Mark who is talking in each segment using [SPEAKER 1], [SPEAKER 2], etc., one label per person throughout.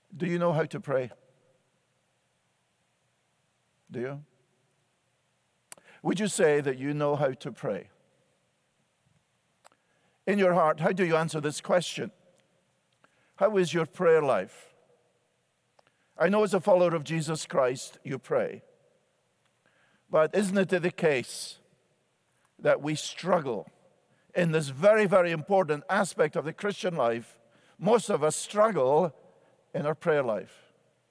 [SPEAKER 1] Do you know how to pray? Do you? Would you say that you know how to pray? In your heart, how do you answer this question? How is your prayer life? I know as a follower of Jesus Christ, you pray. But isn't it the case that we struggle in this very, very important aspect of the Christian life? Most of us struggle in our prayer life.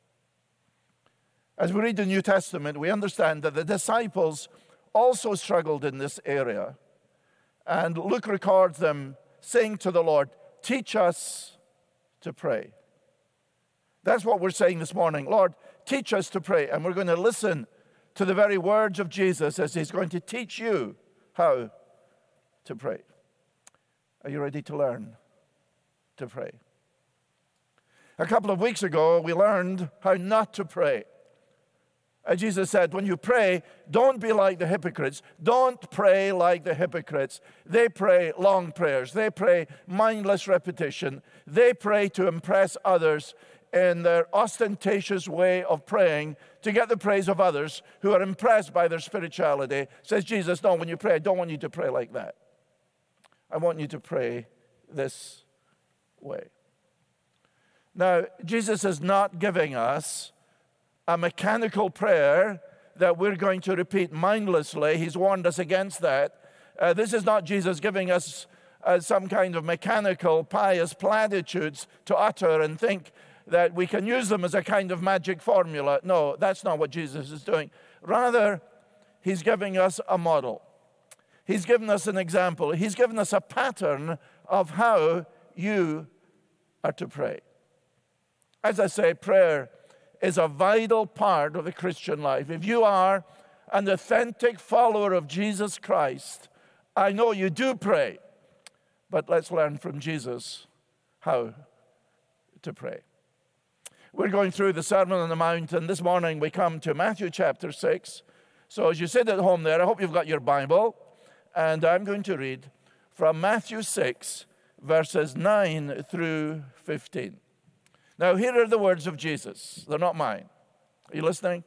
[SPEAKER 1] As we read the New Testament, we understand that the disciples also struggled in this area. And Luke records them saying to the Lord, "Teach us to pray." That's what we're saying this morning. Lord, teach us to pray. And we're going to listen to the very words of Jesus as he's going to teach you how to pray. Are you ready to learn to pray? A couple of weeks ago, we learned how not to pray. Jesus said, when you pray, don't be like the hypocrites. Don't pray like the hypocrites. They pray long prayers. They pray mindless repetition. They pray to impress others in their ostentatious way of praying to get the praise of others who are impressed by their spirituality. Says Jesus, no, when you pray, I don't want you to pray like that. I want you to pray this way. Now, Jesus is not giving us a mechanical prayer that we're going to repeat mindlessly. He's warned us against that. This is not Jesus giving us some kind of mechanical, pious platitudes to utter and think that we can use them as a kind of magic formula. No, that's not what Jesus is doing. Rather, he's giving us a model. He's given us an example. He's given us a pattern of how you are to pray. As I say, prayer is a vital part of the Christian life. If you are an authentic follower of Jesus Christ, I know you do pray, but let's learn from Jesus how to pray. We're going through the Sermon on the Mount, and this morning we come to Matthew chapter 6. So as you sit at home there, I hope you've got your Bible, and I'm going to read from Matthew 6, verses 9 through 15. Now, here are the words of Jesus. They're not mine. Are you listening?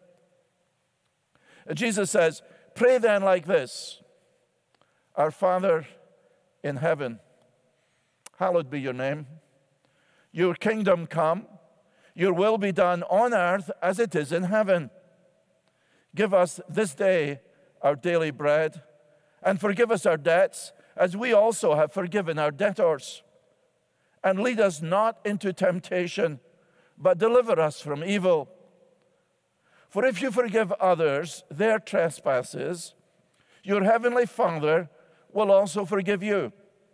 [SPEAKER 1] Jesus says, "Pray then like this, Our Father in heaven, hallowed be your name. Your kingdom come. Your will be done on earth as it is in heaven. Give us this day our daily bread, and forgive us our debts, as we also have forgiven our debtors. And lead us not into temptation, but deliver us from evil. For if you forgive others their trespasses, your heavenly Father will also forgive you.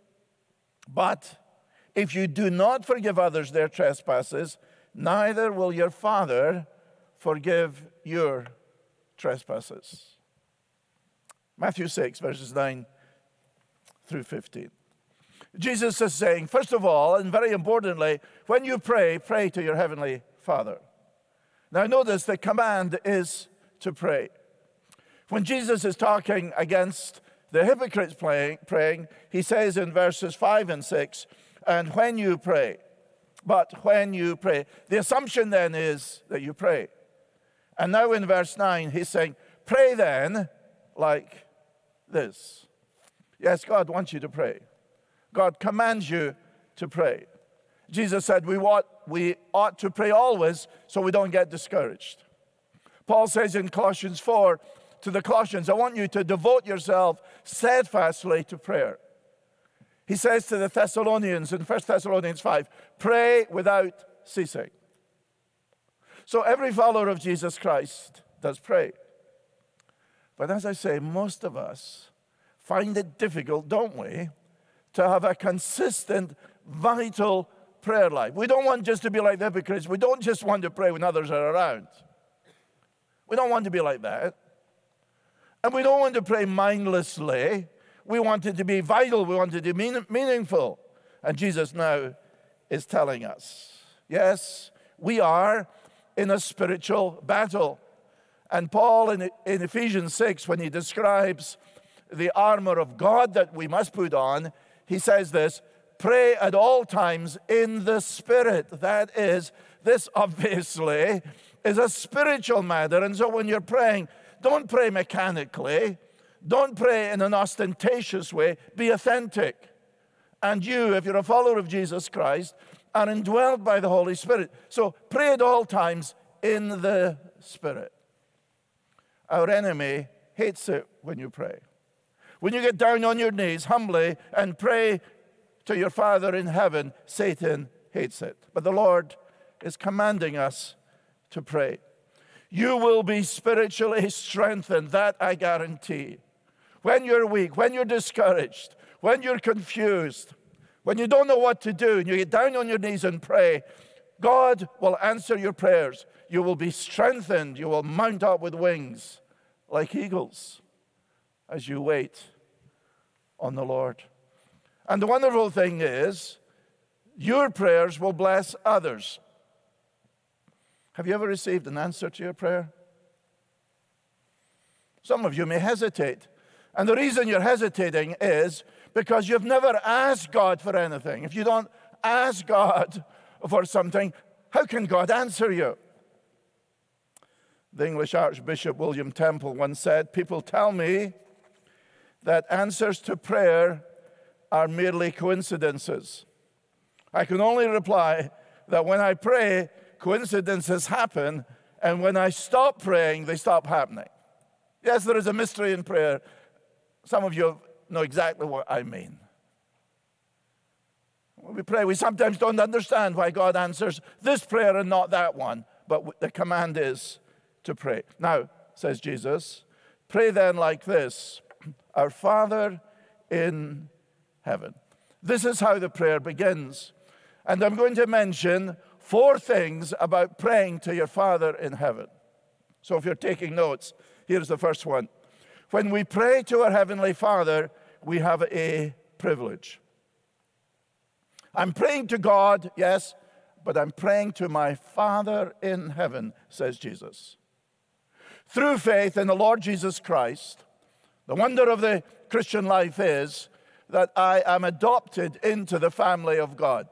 [SPEAKER 1] But if you do not forgive others their trespasses, neither will your Father forgive your trespasses." Matthew 6, verses 9 through 15. Jesus is saying, first of all, and very importantly, when you pray, pray to your heavenly Father. Now notice the command is to pray. When Jesus is talking against the hypocrites praying, he says in verses 5 and 6, "And when you pray," but when you pray. The assumption then is that you pray. And now in verse 9, he's saying, "Pray then like this." Yes, God wants you to pray. God commands you to pray. Jesus said we ought to pray always so we don't get discouraged. Paul says in Colossians 4 to the Colossians, "I want you to devote yourself steadfastly to prayer." He says to the Thessalonians in 1 Thessalonians 5, "Pray without ceasing." So every follower of Jesus Christ does pray. But as I say, most of us find it difficult, don't we, to have a consistent, vital prayer life. We don't want just to be like the hypocrites. We don't just want to pray when others are around. We don't want to be like that. And we don't want to pray mindlessly. We want it to be vital. We want it to be meaningful. And Jesus now is telling us, yes, we are in a spiritual battle. And Paul in Ephesians 6, when he describes the armor of God that we must put on, he says this, pray at all times in the Spirit. That is, this obviously is a spiritual matter. And so when you're praying, don't pray mechanically. Don't pray in an ostentatious way. Be authentic. And you, if you're a follower of Jesus Christ, are indwelled by the Holy Spirit. So pray at all times in the Spirit. Our enemy hates it when you pray. When you get down on your knees humbly and pray to your Father in heaven, Satan hates it. But the Lord is commanding us to pray. You will be spiritually strengthened, that I guarantee. When you're weak, when you're discouraged, when you're confused, when you don't know what to do, and you get down on your knees and pray, God will answer your prayers. You will be strengthened. You will mount up with wings like eagles as you wait on the Lord. And the wonderful thing is, your prayers will bless others. Have you ever received an answer to your prayer? Some of you may hesitate. And the reason you're hesitating is because you've never asked God for anything. If you don't ask God for something, how can God answer you? The English Archbishop William Temple once said, "People tell me that answers to prayer are merely coincidences. I can only reply that when I pray, coincidences happen, and when I stop praying, they stop happening." Yes, there is a mystery in prayer. Some of you know exactly what I mean. When we pray, we sometimes don't understand why God answers this prayer and not that one, but the command is to pray. Now, says Jesus, pray then like this: Our Father in heaven. This is how the prayer begins. And I'm going to mention 4 things about praying to your Father in heaven. So if you're taking notes, here's the first one. When we pray to our Heavenly Father, we have a privilege. I'm praying to God, yes, but I'm praying to my Father in heaven, says Jesus. Through faith in the Lord Jesus Christ, the wonder of the Christian life is that I am adopted into the family of God.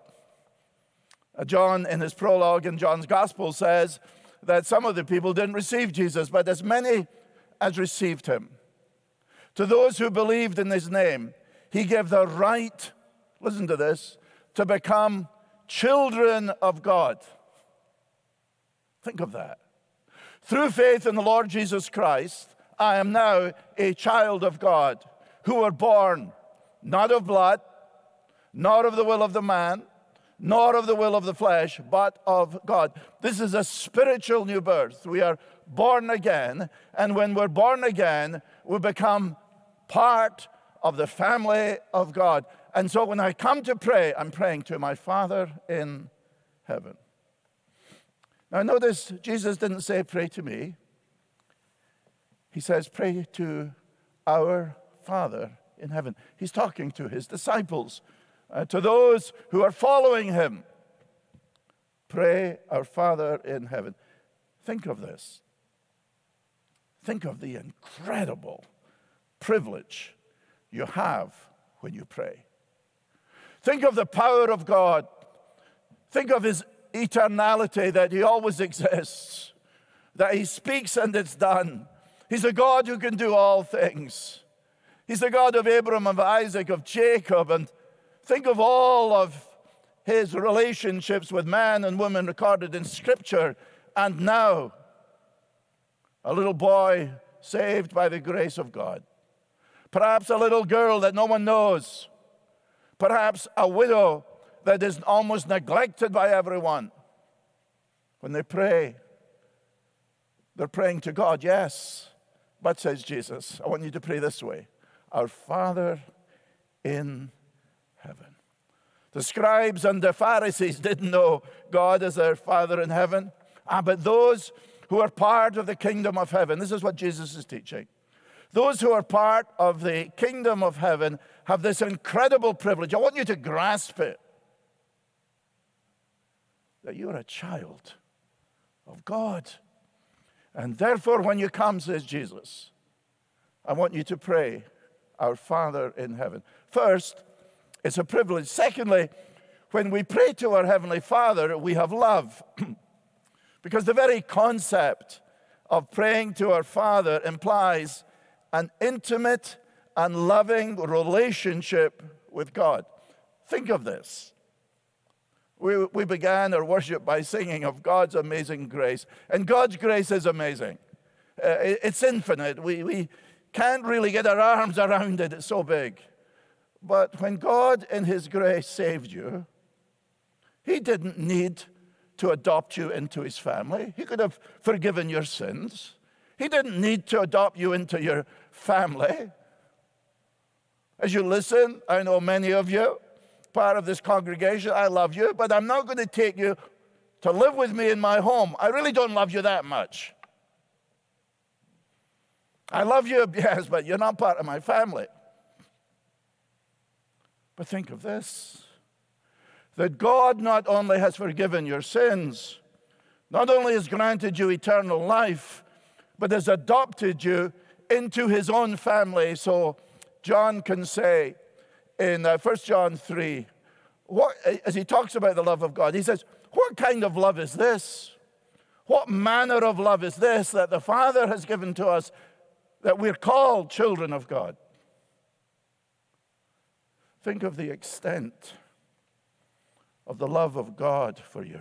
[SPEAKER 1] John, in his prologue in John's Gospel, says that some of the people didn't receive Jesus, but as many as received him. To those who believed in his name, he gave the right, listen to this, to become children of God. Think of that. Through faith in the Lord Jesus Christ, I am now a child of God, who were born not of blood, not of the will of the man, nor of the will of the flesh, but of God. This is a spiritual new birth. We are born again, and when we're born again, we become part of the family of God. And so when I come to pray, I'm praying to my Father in heaven. Now notice, Jesus didn't say, pray to me. He says, pray to our Father in heaven. He's talking to his disciples, to those who are following him. Pray, our Father in heaven. Think of this. Think of the incredible privilege you have when you pray. Think of the power of God. Think of his eternality, that he always exists, that he speaks and it's done. He's a God who can do all things. He's the God of Abraham, of Isaac, of Jacob, and think of all of his relationships with man and woman recorded in Scripture. And now, a little boy saved by the grace of God. Perhaps a little girl that no one knows. Perhaps a widow that is almost neglected by everyone. When they pray, they're praying to God, yes. But, says Jesus, I want you to pray this way: Our Father in heaven. The scribes and the Pharisees didn't know God as their Father in heaven. But those who are part of the kingdom of heaven, this is what Jesus is teaching. Those who are part of the kingdom of heaven have this incredible privilege. I want you to grasp it. That you are a child of God. And therefore, when you come, says Jesus, I want you to pray, Our Father in heaven. First, It's a privilege. Secondly, when we pray to our Heavenly Father, we have love. Because the very concept of praying to our Father implies an intimate and loving relationship with God. Think of this. We began our worship by singing of God's amazing grace. And God's grace is amazing. It's infinite. We can't really get our arms around it. It's so big. But when God in His grace saved you, He didn't need to adopt you into His family. He could have forgiven your sins. He didn't need to adopt you into your family. As you listen, I know many of you, part of this congregation, I love you, but I'm not going to take you to live with me in my home. I really don't love you that much. I love you, yes, but you're not part of my family. But think of this, that God not only has forgiven your sins, not only has granted you eternal life, but has adopted you into His own family. So John can say in 1 John 3, as he talks about the love of God, he says, what kind of love is this? What manner of love is this that the Father has given to us, that we're called children of God? Think of the extent of the love of God for you.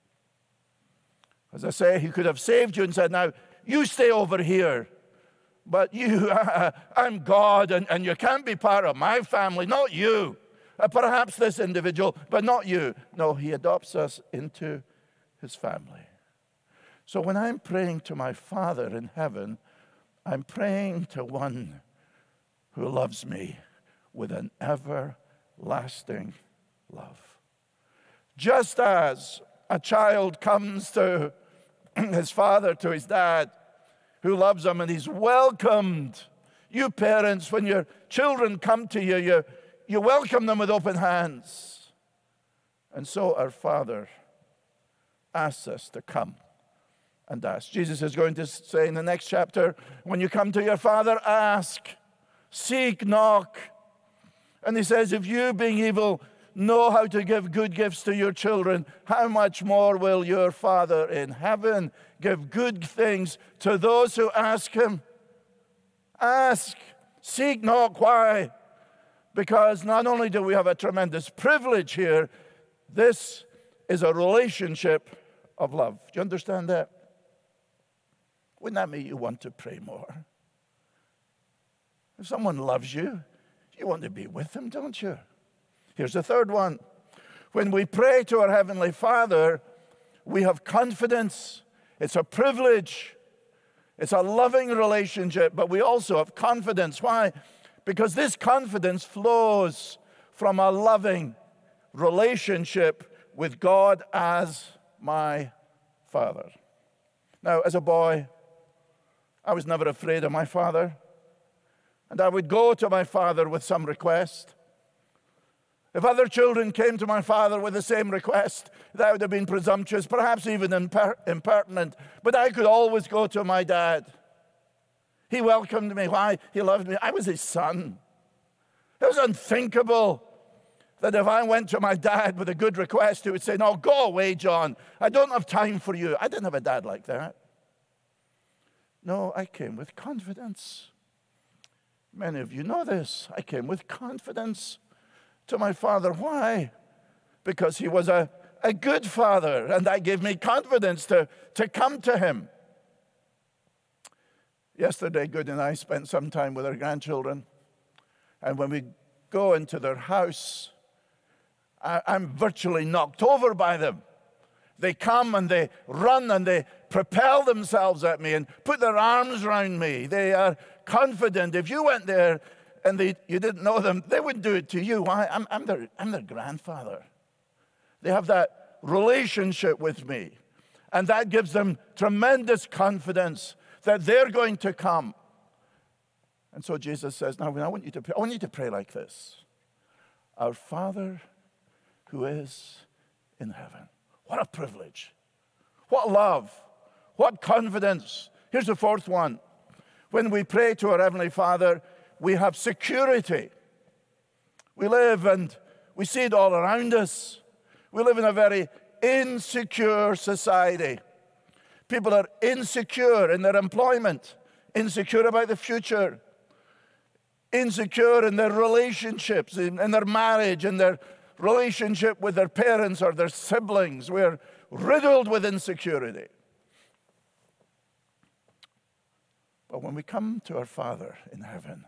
[SPEAKER 1] As I say, He could have saved you and said, now, you stay over here. But you, I'm God, and you can't be part of my family, not you. Perhaps this individual, but not you. No, He adopts us into His family. So when I'm praying to my Father in heaven, I'm praying to one who loves me with an everlasting love. Just as a child comes to his father, to his dad, who loves him, and he's welcomed. You parents, when your children come to you, you welcome them with open hands. And so our Father asks us to come and ask. Jesus is going to say in the next chapter, when you come to your Father, ask, seek, knock. And He says, if you, being evil, know how to give good gifts to your children, how much more will your Father in heaven give good things to those who ask Him? Ask, seek, knock. Why? Because not only do we have a tremendous privilege here, this is a relationship of love. Do you understand that? Wouldn't that make you want to pray more? If someone loves you, you want to be with them, don't you? Here's the third one. When we pray to our Heavenly Father, we have confidence. It's a privilege. It's a loving relationship, but we also have confidence. Why? Because this confidence flows from a loving relationship with God as my Father. Now, as a boy, I was never afraid of my father, and I would go to my father with some request. If other children came to my father with the same request, that would have been presumptuous, perhaps even impertinent. But I could always go to my dad. He welcomed me. Why? He loved me. I was his son. It was unthinkable that if I went to my dad with a good request, he would say, no, go away, John. I don't have time for you. I didn't have a dad like that. No, I came with confidence. Many of you know this. I came with confidence to my father. Why? Because he was a good father, and that gave me confidence to come to him. Yesterday, Good and I spent some time with our grandchildren, and when we go into their house, I'm virtually knocked over by them. They come and they run and they propel themselves at me and put their arms around me. They are confident. If you went there and you didn't know them, they wouldn't do it to you. Why? I'm their grandfather. They have that relationship with me, and that gives them tremendous confidence that they're going to come. And so Jesus says, now I want you to pray like this. Our Father who is in heaven. What a privilege. What love. What confidence. Here's the fourth one. When we pray to our Heavenly Father, we have security. We live and We see it all around us. We live in a very insecure society. People are insecure in their employment, insecure about the future, insecure in their relationships, in their marriage, in their relationship with their parents or their siblings. We're riddled with insecurity. But when we come to our Father in heaven,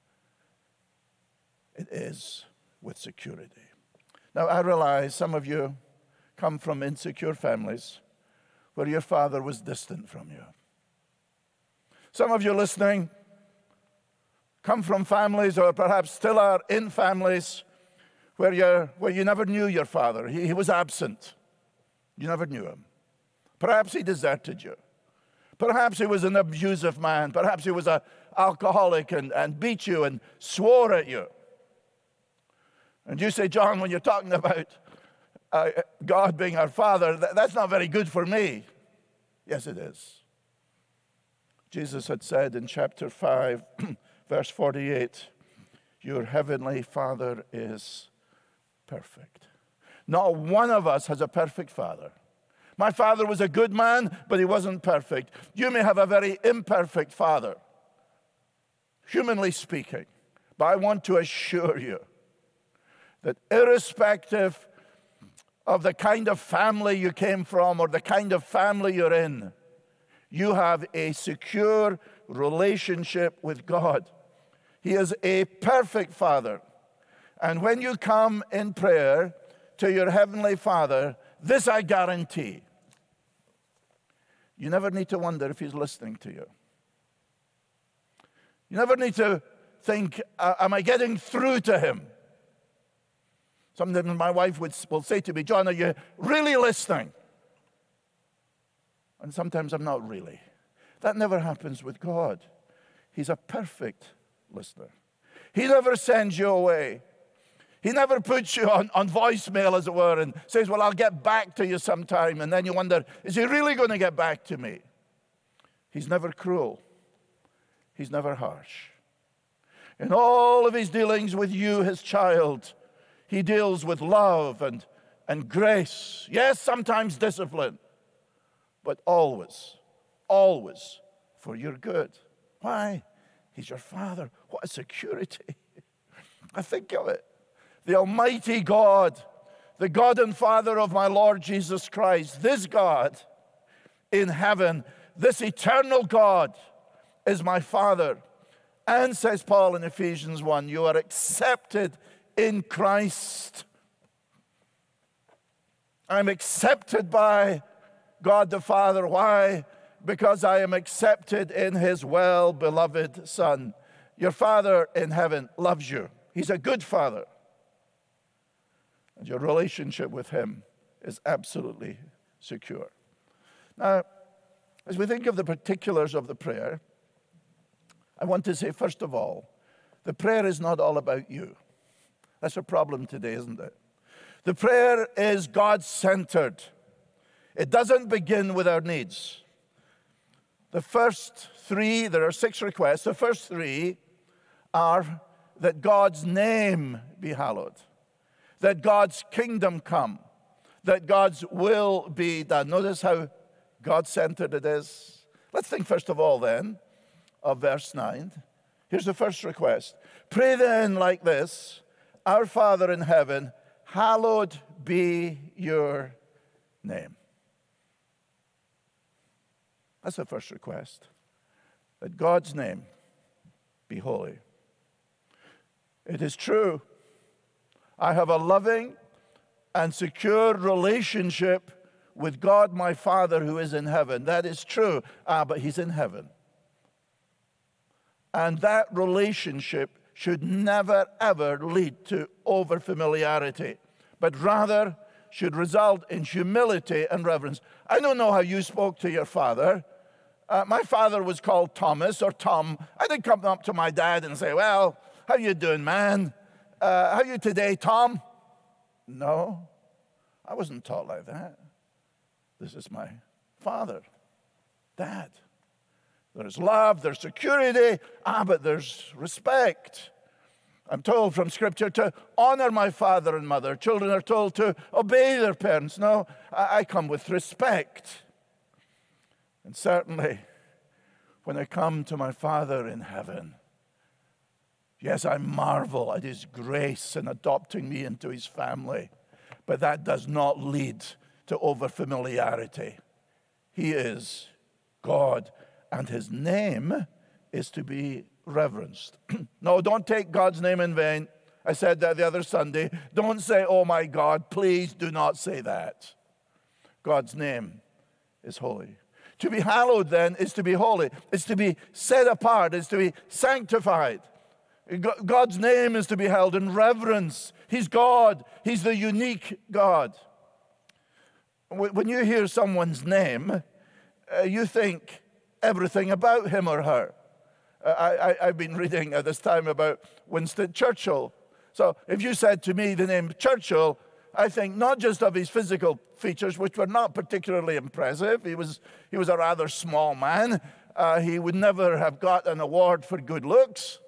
[SPEAKER 1] it is with security. Now, I realize some of you come from insecure families where your father was distant from you. Some of you listening come from families, or perhaps still are in families, where you never knew your father. He was absent. You never knew him. Perhaps he deserted you. Perhaps he was an abusive man. Perhaps he was an alcoholic and beat you and swore at you. And you say, John, when you're talking about God being our Father, that's not very good for me. Yes, it is. Jesus had said in chapter 5, verse 48, your heavenly Father is perfect. Not one of us has a perfect father. My father was a good man, but he wasn't perfect. You may have a very imperfect father, humanly speaking. But I want to assure you that irrespective of the kind of family you came from or the kind of family you're in, you have a secure relationship with God. He is a perfect Father. And when you come in prayer to your Heavenly Father, this I guarantee, you never need to wonder if He's listening to you. You never need to think, am I getting through to Him? Sometimes my wife will say to me, John, are you really listening? And sometimes I'm not really. That never happens with God. He's a perfect listener. He never sends you away. He never puts you on voicemail, as it were, and says, well, I'll get back to you sometime. And then you wonder, is he really going to get back to me? He's never cruel. He's never harsh. In all of his dealings with you, his child, he deals with love and grace. Yes, sometimes discipline, but always, always for your good. Why? He's your Father. What a security. I think of it. The Almighty God, the God and Father of my Lord Jesus Christ, this God in heaven, this eternal God is my Father. And says Paul in Ephesians 1, you are accepted in Christ. I'm accepted by God the Father. Why? Because I am accepted in his well-beloved Son. Your Father in heaven loves you. He's a good Father. And your relationship with him is absolutely secure. Now, as we think of the particulars of the prayer, I want to say, first of all, the prayer is not all about you. That's a problem today, isn't it? The prayer is God-centered. It doesn't begin with our needs. The first three, there are 6 requests. The first 3 are that God's name be hallowed, that God's kingdom come, that God's will be done. Notice how God-centered it is. Let's think first of all then of verse 9. Here's the first request. Pray then like this, our Father in heaven, hallowed be your name. That's the first request, that God's name be holy. It is true, I have a loving and secure relationship with God my Father who is in heaven. That is true, but he's in heaven. And that relationship should never, ever lead to over-familiarity, but rather should result in humility and reverence. I don't know how you spoke to your father. My father was called Thomas or Tom. I didn't come up to my dad and say, well, how you doing, man? How you today, Tom? No, I wasn't taught like that. This is my father, Dad. There's love, there's security, but there's respect. I'm told from Scripture to honor my father and mother. Children are told to obey their parents. No, I come with respect. And certainly, when I come to my Father in heaven, yes, I marvel at his grace in adopting me into his family, but that does not lead to over-familiarity. He is God, and his name is to be reverenced. No, don't take God's name in vain. I said that the other Sunday. Don't say, oh my God. Please do not say that. God's name is holy. To be hallowed, then, is to be holy. It's to be set apart. It's to be sanctified. God's name is to be held in reverence. He's God. He's the unique God. When you hear someone's name, you think everything about him or her. I've been reading at this time about Winston Churchill. So if you said to me the name Churchill, I think not just of his physical features, which were not particularly impressive. He was a rather small man. He would never have got an award for good looks.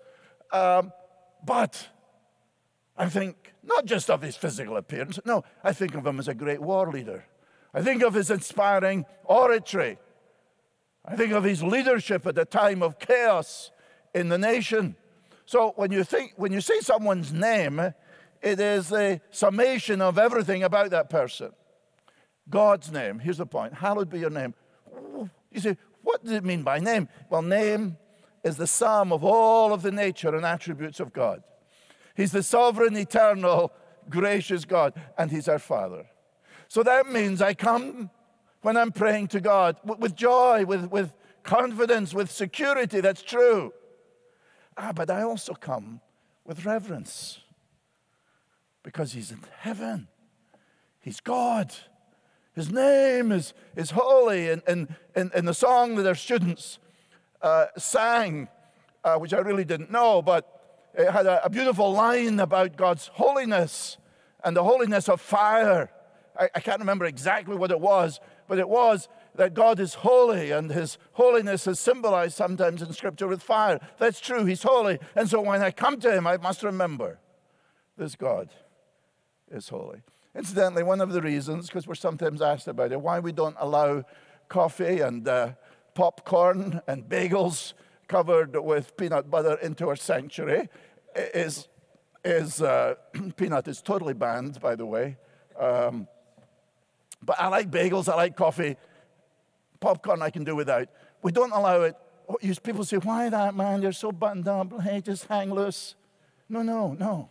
[SPEAKER 1] But I think not just of his physical appearance. No, I think of him as a great war leader. I think of his inspiring oratory. I think of his leadership at a time of chaos in the nation. So when you say someone's name, it is a summation of everything about that person. God's name, here's the point, hallowed be your name. You say, what does it mean by name? Well, name is the sum of all of the nature and attributes of God. He's the sovereign, eternal, gracious God, and he's our Father. So that means I come when I'm praying to God with joy, with confidence, with security. That's true. But I also come with reverence because he's in heaven. He's God. His name is holy. And in the song that our students sang, which I really didn't know, but it had a beautiful line about God's holiness and the holiness of fire. I can't remember exactly what it was, but it was that God is holy, and his holiness is symbolized sometimes in Scripture with fire. That's true, he's holy. And so when I come to him, I must remember this God is holy. Incidentally, one of the reasons, because we're sometimes asked about it, why we don't allow coffee and popcorn and bagels covered with peanut butter into our sanctuary is peanut is totally banned, by the way. But I like bagels, I like coffee. Popcorn I can do without. We don't allow it. People say, why that, man? You're so buttoned up. Hey, just hang loose. No.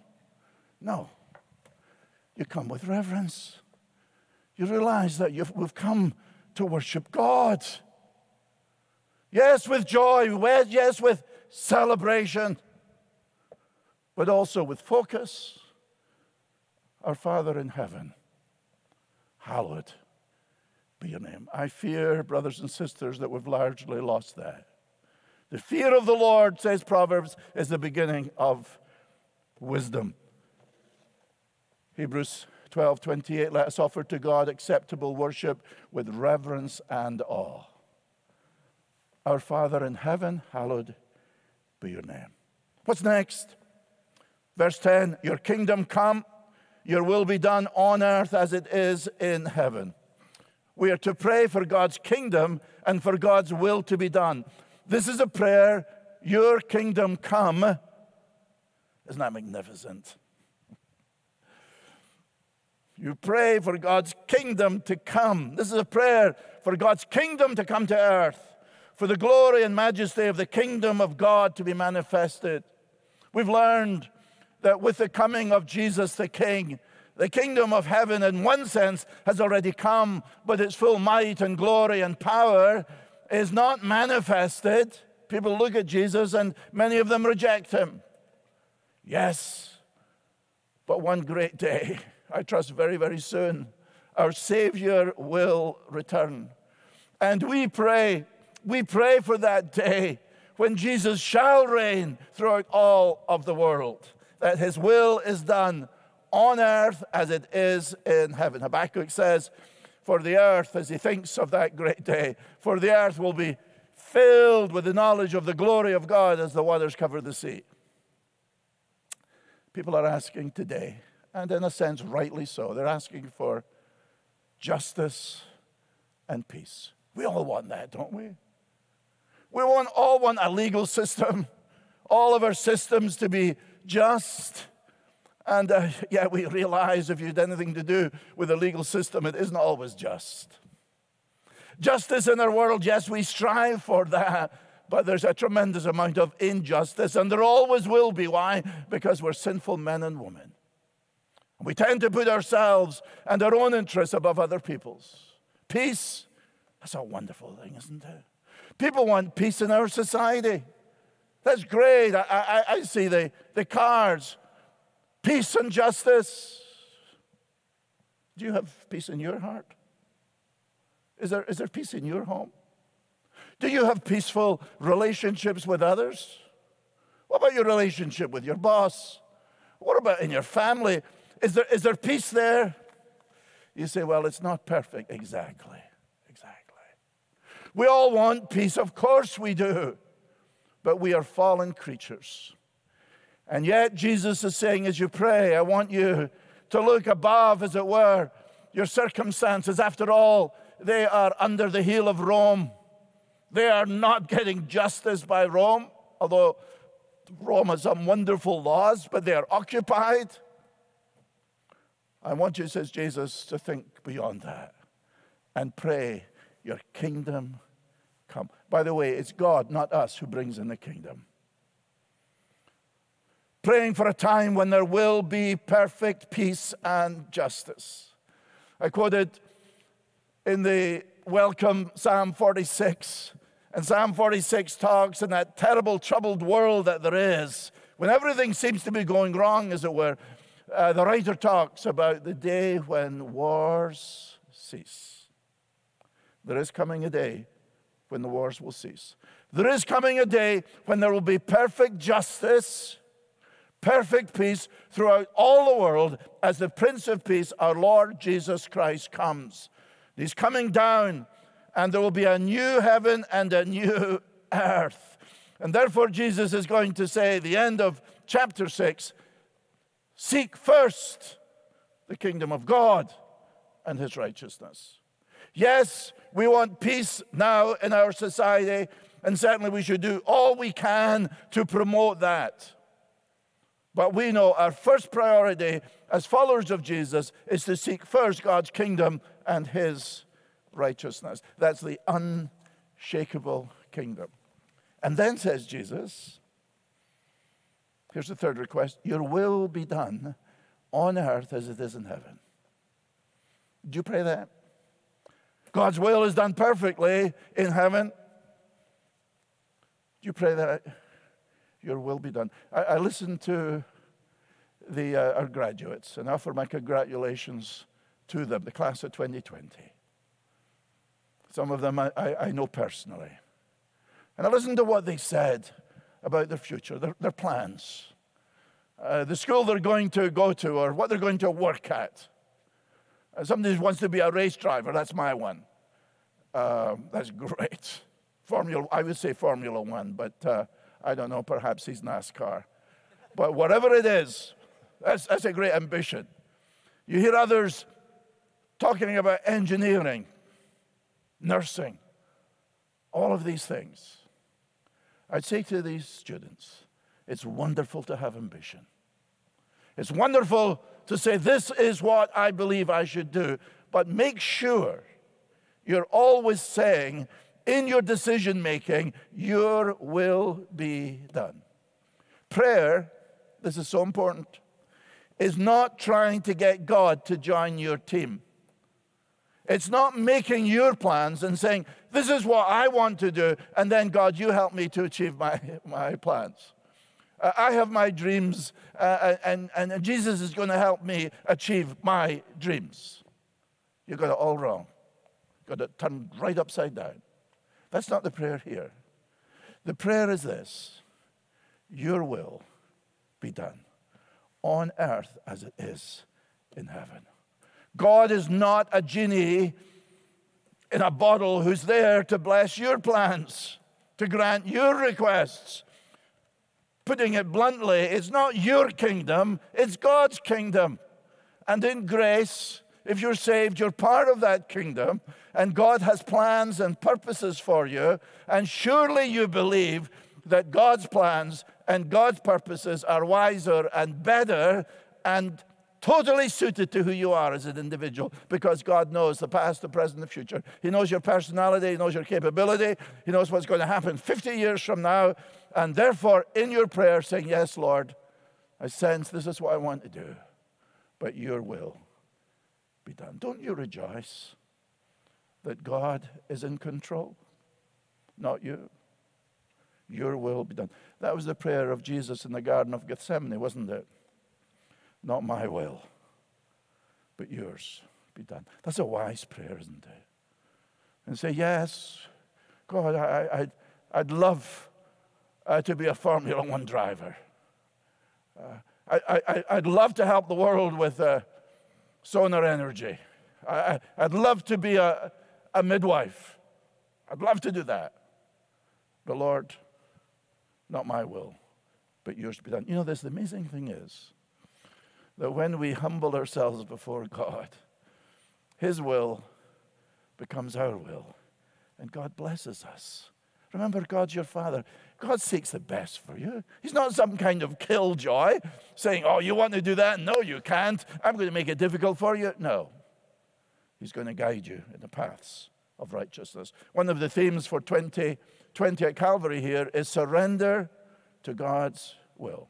[SPEAKER 1] You come with reverence. You realize that we've come to worship God. Yes, with joy. Yes, with celebration. But also with focus. Our Father in heaven, hallowed be your name. I fear, brothers and sisters, that we've largely lost that. The fear of the Lord, says Proverbs, is the beginning of wisdom. Hebrews 12:28, let us offer to God acceptable worship with reverence and awe. Our Father in heaven, hallowed be your name. What's next? Verse 10, your kingdom come, your will be done on earth as it is in heaven. We are to pray for God's kingdom and for God's will to be done. This is a prayer, your kingdom come. Isn't that magnificent? You pray for God's kingdom to come. This is a prayer for God's kingdom to come to earth, for the glory and majesty of the kingdom of God to be manifested. We've learned that with the coming of Jesus the King, the kingdom of heaven, in one sense, has already come, but its full might and glory and power is not manifested. People look at Jesus and many of them reject him. Yes, but one great day, I trust very, very soon, our Savior will return. And we pray for that day when Jesus shall reign throughout all of the world, that his will is done on earth as it is in heaven. Habakkuk says, for the earth, as he thinks of that great day, for the earth will be filled with the knowledge of the glory of God as the waters cover the sea. People are asking today, and in a sense, rightly so, they're asking for justice and peace. We all want that, don't we? We all want a legal system, all of our systems to be just. And yet we realize if you had anything to do with the legal system, it isn't always just. Justice in our world, yes, we strive for that, but there's a tremendous amount of injustice, and there always will be. Why? Because we're sinful men and women. We tend to put ourselves and our own interests above other people's. Peace, that's a wonderful thing, isn't it? People want peace in our society. That's great. I see the cards. Peace and justice. Do you have peace in your heart? Is there peace in your home? Do you have peaceful relationships with others? What about your relationship with your boss? What about in your family? Is there peace there? You say, well, it's not perfect. Exactly. We all want peace. Of course we do. But we are fallen creatures. And yet Jesus is saying, as you pray, I want you to look above, as it were, your circumstances. After all, they are under the heel of Rome. They are not getting justice by Rome, although Rome has some wonderful laws, but they are occupied. I want you, says Jesus, to think beyond that and pray, your kingdom come. By the way, it's God, not us, who brings in the kingdom. Praying for a time when there will be perfect peace and justice. I quoted in the welcome Psalm 46. And Psalm 46 talks in that terrible, troubled world that there is, when everything seems to be going wrong, as it were, the writer talks about the day when wars cease. There is coming a day when the wars will cease. There is coming a day when there will be perfect justice, perfect peace throughout all the world as the Prince of Peace, our Lord Jesus Christ, comes. He's coming down, and there will be a new heaven and a new earth. And therefore, Jesus is going to say at the end of chapter 6, seek first the kingdom of God and his righteousness. Yes, we want peace now in our society, and certainly we should do all we can to promote that. But we know our first priority as followers of Jesus is to seek first God's kingdom and his righteousness. That's the unshakable kingdom. And then says Jesus, here's the third request, your will be done on earth as it is in heaven. Do you pray that? God's will is done perfectly in heaven. Do you pray that? Your will be done. I listened to our graduates and offer my congratulations to them, the class of 2020. Some of them I know personally. And I listened to what they said about their future, their plans, the school they're going to go to or what they're going to work at. Somebody wants to be a race driver. That's my one. That's great. I would say Formula One, but I don't know, perhaps he's NASCAR. But whatever it is, that's a great ambition. You hear others talking about engineering, nursing, all of these things. I'd say to these students, it's wonderful to have ambition. It's wonderful to say, this is what I believe I should do. But make sure you're always saying, in your decision making, your will be done. Prayer, this is so important, is not trying to get God to join your team. It's not making your plans and saying, this is what I want to do, and then God, you help me to achieve my plans. I have my dreams, and Jesus is going to help me achieve my dreams. You got it all wrong. Got it turned right upside down. That's not the prayer here. The prayer is this: your will be done on earth as it is in heaven. God is not a genie in a bottle who's there to bless your plans, to grant your requests. putting it bluntly, it's not your kingdom, it's God's kingdom. And in grace, if you're saved, you're part of that kingdom, and God has plans and purposes for you, and surely you believe that God's plans and God's purposes are wiser and better and totally suited to who you are as an individual, because God knows the past, the present, the future. He knows your personality. He knows your capability. He knows what's going to happen 50 years from now. And therefore, in your prayer, saying, yes, Lord, I sense this is what I want to do, but your will be done. Don't you rejoice that God is in control? Not you. Your will be done. That was the prayer of Jesus in the Garden of Gethsemane, wasn't it? Not my will, but yours be done. That's a wise prayer, isn't it? And say, yes, God, I'd love to be a Formula One driver. I'd love to help the world with solar energy. I'd love to be a midwife. I'd love to do that. But Lord, not my will, but yours be done. You know, the amazing thing is that when we humble ourselves before God, his will becomes our will, and God blesses us. Remember, God's your Father. God seeks the best for you. He's not some kind of killjoy saying, oh, you want to do that? No, you can't. I'm going to make it difficult for you. No. He's going to guide you in the paths of righteousness. One of the themes for 2020 at Calvary here is surrender to God's will.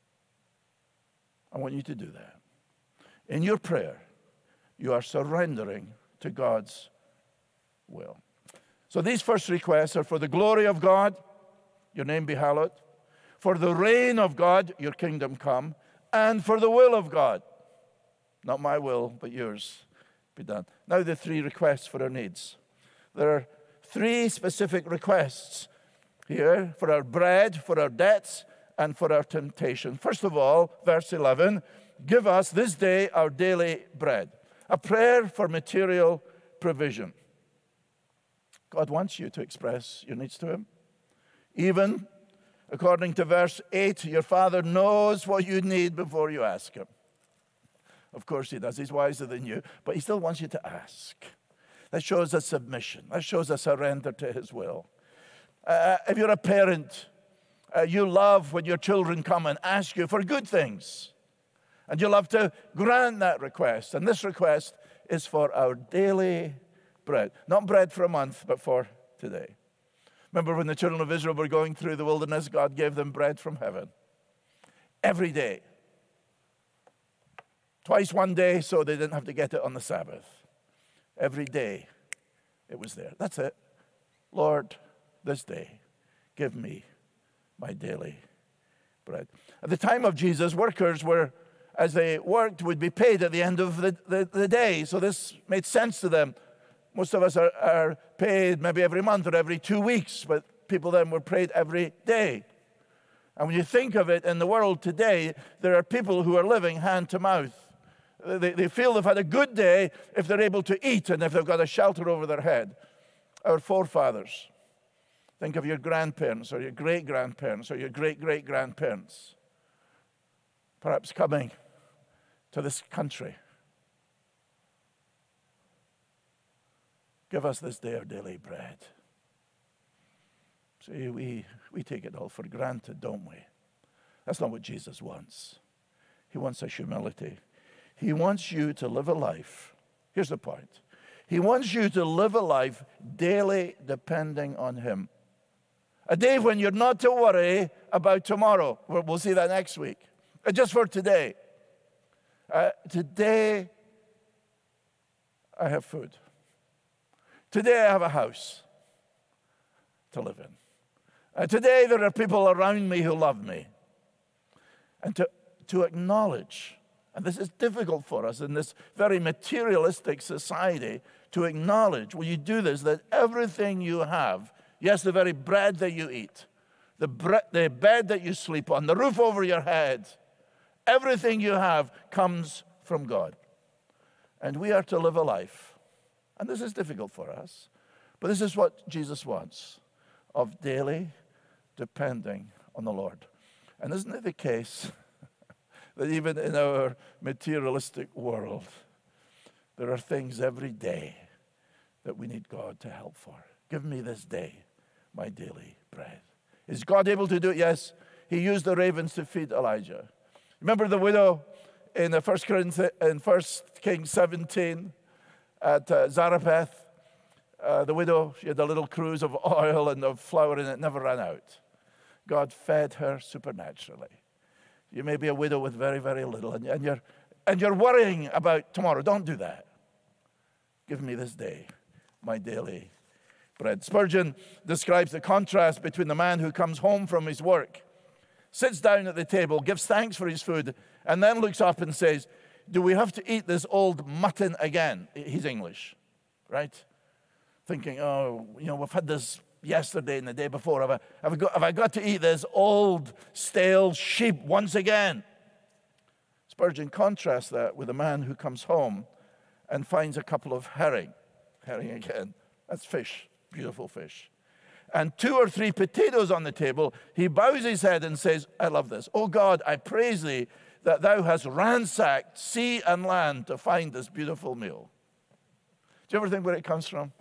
[SPEAKER 1] I want you to do that. In your prayer, you are surrendering to God's will. So these first requests are for the glory of God, your name be hallowed, for the reign of God, your kingdom come, and for the will of God. Not my will, but yours be done. Now the three requests for our needs. There are three specific requests here for our bread, for our debts, and for our temptation. First of all, verse 11, give us this day our daily bread. A prayer for material provision. God wants you to express your needs to him. Even, according to verse 8, your Father knows what you need before you ask him. Of course he does. He's wiser than you, but he still wants you to ask. That shows a submission. That shows a surrender to his will. If you're a parent, you love when your children come and ask you for good things. And you love to grant that request. And this request is for our daily bread. Not bread for a month, but for today. Remember when the children of Israel were going through the wilderness, God gave them bread from heaven. Every day. Twice one day, so they didn't have to get it on the Sabbath. Every day it was there. That's it. Lord, this day, give me my daily bread. At the time of Jesus, workers were, as they worked, would be paid at the end of the day. So this made sense to them. Most of us are paid maybe every month or every 2 weeks, but people then were paid every day. And when you think of it in the world today, there are people who are living hand to mouth. They feel they've had a good day if they're able to eat and if they've got a shelter over their head. Our forefathers. Think of your grandparents or your great-grandparents or your great-great-grandparents. Perhaps coming to this country. Give us this day our daily bread. See, we take it all for granted, don't we? That's not what Jesus wants. He wants a humility. He wants you to live a life. Here's the point. He wants you to live a life daily depending on him. A day when you're not to worry about tomorrow. We'll see that next week. Just for today. Today, I have food. Today, I have a house to live in. Today, there are people around me who love me. And to acknowledge, and this is difficult for us in this very materialistic society, to acknowledge, when you do this, that everything you have, yes, the very bread that you eat, the bed that you sleep on, the roof over your head, everything you have comes from God. And we are to live a life, and this is difficult for us, but this is what Jesus wants, of daily depending on the Lord. And isn't it the case that even in our materialistic world, there are things every day that we need God to help for? Give me this day my daily bread. Is God able to do it? Yes. He used the ravens to feed Elijah. Remember the widow in 1 Kings 17 at Zarephath? The widow, she had a little cruse of oil and of flour, and it never ran out. God fed her supernaturally. You may be a widow with very, very little, and you're worrying about tomorrow. Don't do that. Give me this day my daily bread. Spurgeon describes the contrast between the man who comes home from his work, sits down at the table, gives thanks for his food, and then looks up and says, do we have to eat this old mutton again? He's English, right? Thinking, oh, we've had this yesterday and the day before. Have I got to eat this old, stale sheep once again? Spurgeon contrasts that with a man who comes home and finds a couple of herring. Herring again. That's fish, beautiful fish. And 2 or 3 potatoes on the table. He bows his head and says, I love this. Oh God, I praise thee that thou hast ransacked sea and land to find this beautiful meal. Do you ever think where it comes from?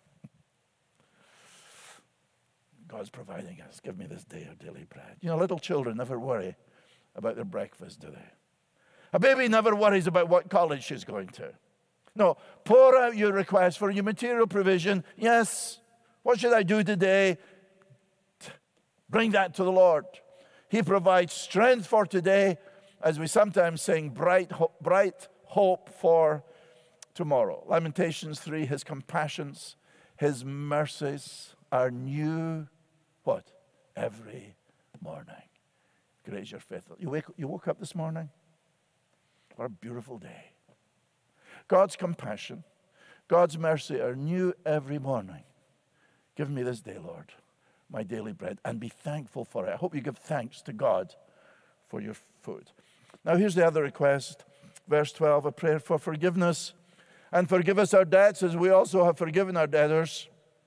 [SPEAKER 1] God's providing us. Give me this day our daily bread. Little children never worry about their breakfast, do they? A baby never worries about what college she's going to. No, pour out your request for your material provision. Yes, what should I do today? Bring that to the Lord. He provides strength for today, as we sometimes sing, bright hope for tomorrow. Lamentations 3, his compassions, his mercies are new, what? Every morning. Great is your faithfulness. You woke up this morning? What a beautiful day. God's compassion, God's mercy are new every morning. Give me this day, Lord, my daily bread, and be thankful for it. I hope you give thanks to God for your food. Now here's the other request. Verse 12, a prayer for forgiveness. And forgive us our debts as we also have forgiven our debtors.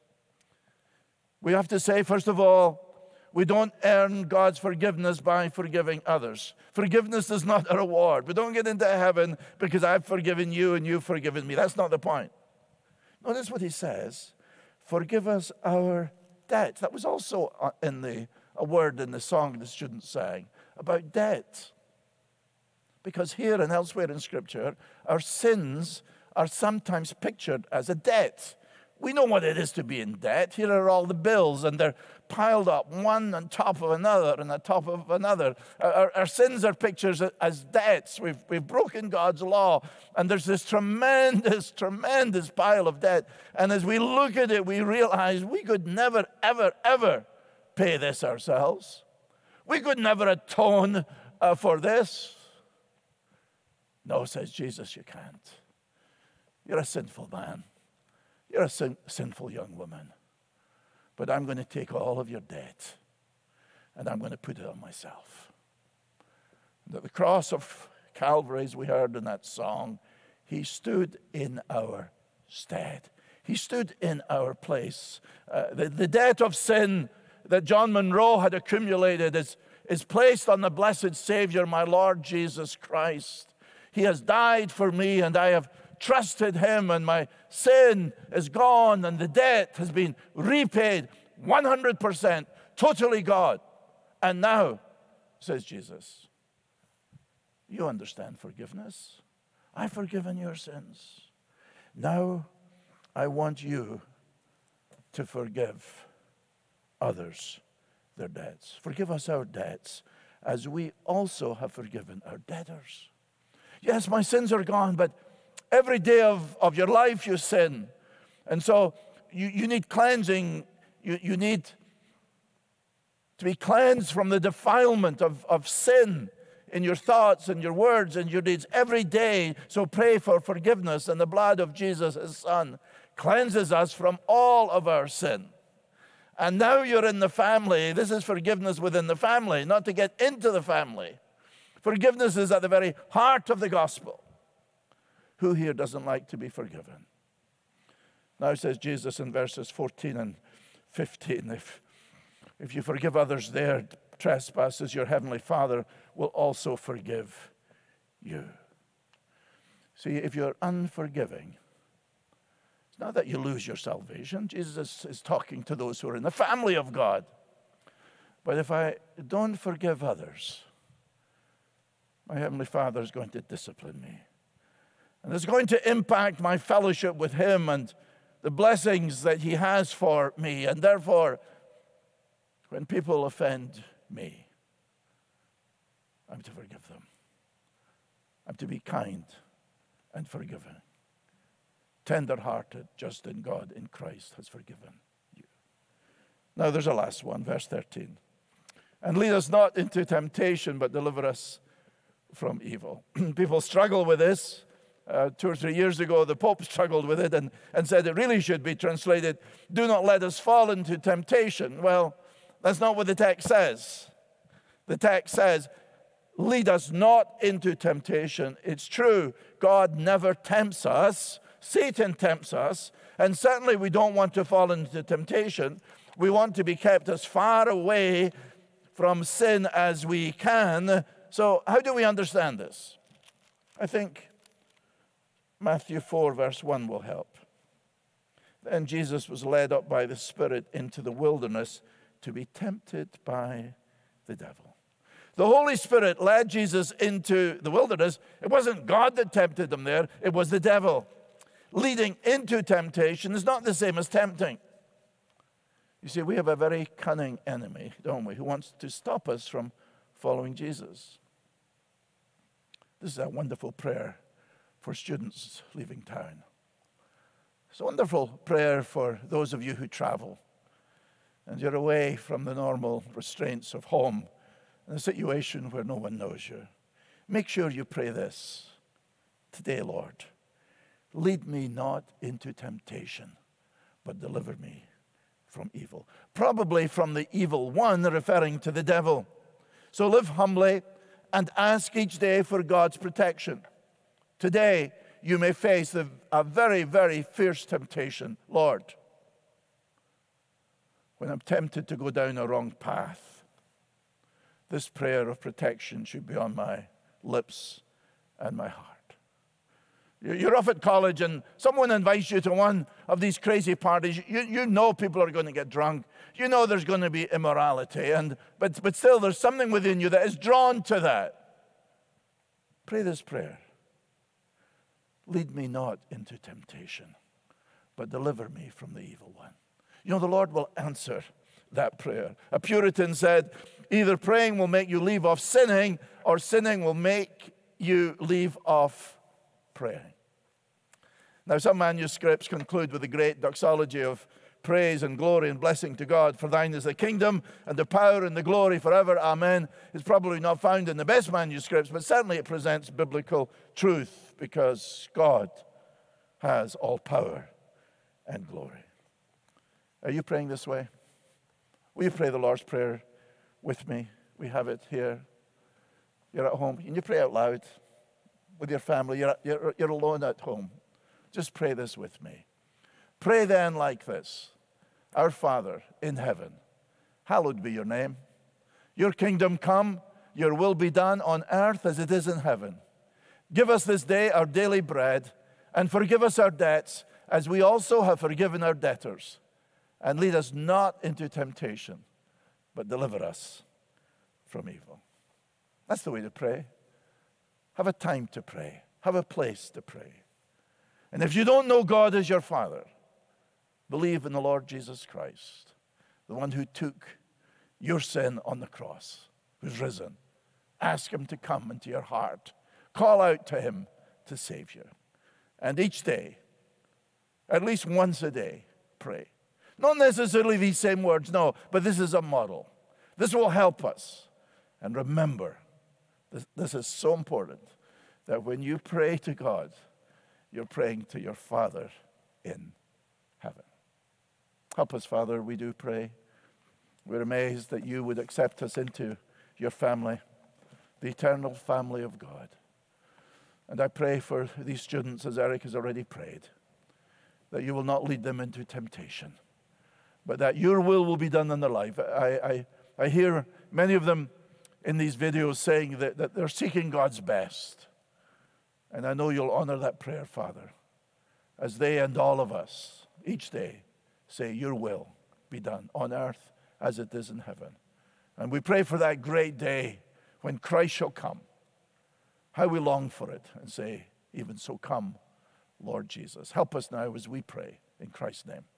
[SPEAKER 1] We have to say, first of all, we don't earn God's forgiveness by forgiving others. Forgiveness is not a reward. We don't get into heaven because I've forgiven you and you've forgiven me. That's not the point. Notice what he says. Forgive us our debts. That was also a word in the song the students sang about debt. Because here and elsewhere in Scripture, our sins are sometimes pictured as a debt. We know what it is to be in debt. Here are all the bills, and they're piled up one on top of another and on top of another. Our sins are pictures as debts. We've broken God's law, and there's this tremendous, tremendous pile of debt. And as we look at it, we realize we could never, ever, ever pay this ourselves. We could never atone for this. No, says Jesus, you can't. You're a sinful man. You're a sinful young woman. But I'm going to take all of your debt and I'm going to put it on myself. And at the cross of Calvary, as we heard in that song, he stood in our stead. He stood in our place. The debt of sin that John Monroe had accumulated is placed on the blessed Savior, my Lord Jesus Christ. He has died for me, and I have trusted him, and my sin is gone, and the debt has been repaid 100%, totally God. And now, says Jesus, you understand forgiveness. I've forgiven your sins. Now I want you to forgive others their debts. Forgive us our debts as we also have forgiven our debtors. Yes, my sins are gone, but every day of your life you sin. And so you need cleansing. You need to be cleansed from the defilement of sin in your thoughts and your words and your deeds every day. So pray for forgiveness, and the blood of Jesus, his Son, cleanses us from all of our sin. And now you're in the family. This is forgiveness within the family, not to get into the family. Forgiveness is at the very heart of the gospel. Who here doesn't like to be forgiven? Now says Jesus in verses 14 and 15, if you forgive others their trespasses, your heavenly Father will also forgive you. See, if you're unforgiving, it's not that you lose your salvation. Jesus is talking to those who are in the family of God. But if I don't forgive others, my heavenly Father is going to discipline me. And it's going to impact my fellowship with him and the blessings that he has for me. And therefore, when people offend me, I'm to forgive them. I'm to be kind and forgiving. Tender-hearted, just in God, in Christ, has forgiven you. Now there's a last one, verse 13. And lead us not into temptation, but deliver us from evil. People struggle with this. 2 or 3 years ago, the Pope struggled with it and said it really should be translated, do not let us fall into temptation. Well, that's not what the text says. The text says, lead us not into temptation. It's true, God never tempts us. Satan tempts us. And certainly we don't want to fall into temptation. We want to be kept as far away from sin as we can. So how do we understand this? I think Matthew 4, verse 1 will help. Then Jesus was led up by the Spirit into the wilderness to be tempted by the devil. The Holy Spirit led Jesus into the wilderness. It wasn't God that tempted him there. It was the devil. Leading into temptation is not the same as tempting. You see, we have a very cunning enemy, don't we, who wants to stop us from following Jesus. This is a wonderful prayer for students leaving town. It's a wonderful prayer for those of you who travel and you're away from the normal restraints of home in a situation where no one knows you. Make sure you pray this today, Lord. Lead me not into temptation, but deliver me from evil. Probably from the evil one, referring to the devil. So live humbly and ask each day for God's protection. Today, you may face a very, very fierce temptation. Lord, when I'm tempted to go down a wrong path, this prayer of protection should be on my lips and my heart. You're off at college and someone invites you to one of these crazy parties. You know people are going to get drunk. You know there's going to be immorality. But still there's something within you that is drawn to that. Pray this prayer. Lead me not into temptation, but deliver me from the evil one. You know, the Lord will answer that prayer. A Puritan said, either praying will make you leave off sinning, or sinning will make you leave off praying. Now, some manuscripts conclude with a great doxology of praise and glory and blessing to God. For thine is the kingdom and the power and the glory forever. Amen. It's probably not found in the best manuscripts, but certainly it presents biblical truth because God has all power and glory. Are you praying this way? Will you pray the Lord's Prayer with me? We have it here. You're at home. Can you pray out loud with your family? You're alone at home. Just pray this with me. Pray then like this. Our Father in heaven, hallowed be your name. Your kingdom come, your will be done on earth as it is in heaven. Give us this day our daily bread, and forgive us our debts, as we also have forgiven our debtors. And lead us not into temptation, but deliver us from evil. That's the way to pray. Have a time to pray. Have a place to pray. And if you don't know God as your Father, believe in the Lord Jesus Christ, the one who took your sin on the cross, who's risen. Ask him to come into your heart. Call out to him to save you. And each day, at least once a day, pray. Not necessarily these same words, no, but this is a model. This will help us. And remember, this is so important, that when you pray to God, you're praying to your Father in heaven. Help us, Father, we do pray. We're amazed that you would accept us into your family, the eternal family of God. And I pray for these students, as Eric has already prayed, that you will not lead them into temptation, but that your will be done in their life. I I hear many of them in these videos saying that they're seeking God's best. And I know you'll honor that prayer, Father, as they and all of us each day say, your will be done on earth as it is in heaven. And we pray for that great day when Christ shall come. How we long for it and say, even so come, Lord Jesus. Help us now as we pray in Christ's name.